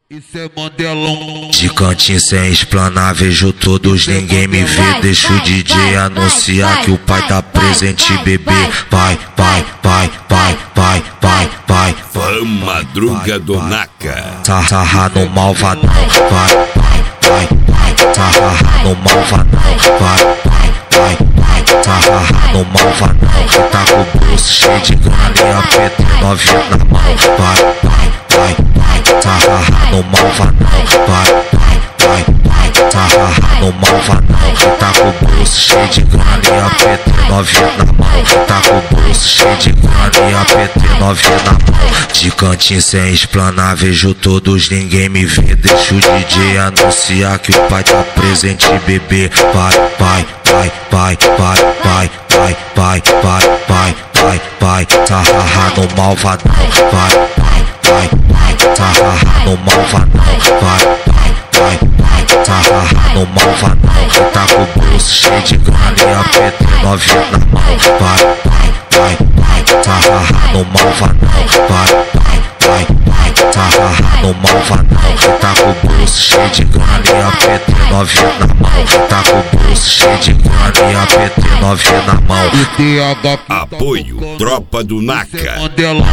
Isso é Mandelão. De cantinho sem explanar, vejo todos, ninguém me vê. Deixa o DJ anunciar que o pai tá presente, bebê. Vai, vai, vai, vai, vai, vai, vai. Madruga do Naka. Sarra no malvadão. Vai, vai, vai, vai. Sarra no malvadão. Vai, vai, vai, vai. Sarra no malvadão. Tá com o bolso cheio de grana e a PT novinha na mão. Vai, vai, vai, vai. Sarra no malvadão. Vai, vai, vai, vai. Sarra no malvadão. Tá com o bolso cheio de grana e a PT novinha na mão. Tá com o bolso cheio de grana e a PT novinha na mão. De cantinho sem explanar, vejo todos, ninguém me vê. Deixa o DJ anunciar que o pai tá presente, bebê. Vai, vai, vai, vai, vai, vai, vai, vai, vai, vai, vai, vai. Sarra no malvadão. Vai, vai, vai, vai. Sarra no malvadão. Vai, vai, vai, vai. Sarra no malvadão. Tá com o bolso cheio de grana e a PT novinha na mão. Vai, vai, vai, vai. Sarra no malvadão. Vai, vai, vai, vai. Sarra no malvadão. Tá com o bolso cheio de grana e a PT novinha na mão. Tá com o bolso cheio de grana e a PT novinha na mão. Apoio Tropa do Naka. Isso é Mandelão.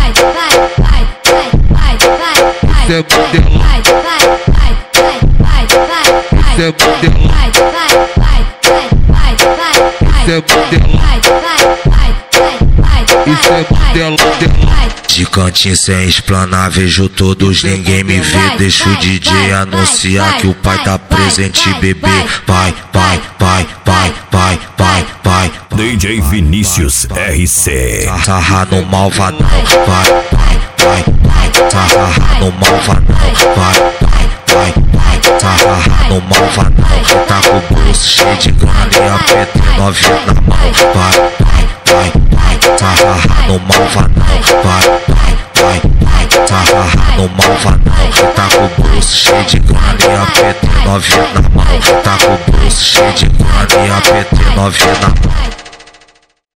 Isso é Mandelão. Isso é Mandelão. Isso é Mandelão. Isso é Mandelão. De cantinho sem explanar, vejo todos, ninguém me vê. Deixa o DJ anunciar que o pai tá presente, bebê. Vai, vai, vai, vai, vai, vai, vai. DJ Vinícius RC. Sarra no malvadão. Vai, vai, vai, vai. Sarra no malvadão. Vai, vai, vai, vai. Sarra no malvadão. Tá com o bolso cheio de grana e a PT novinha na mão. Vai, vai, vai, vai. Sarra no malvadão. Vai, vai, vai, vai. Sarra no malvadão. Tá com o bolso cheio de grana e a PT novinha na mão. Tá com o bolso cheio de grana e a PT novinha na mão.